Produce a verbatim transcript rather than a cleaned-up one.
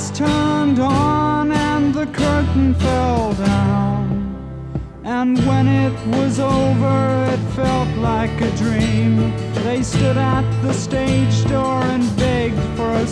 lights turned on and the curtain fell down. And when it was over, it felt like a dream. They stood at the stage door and begged for a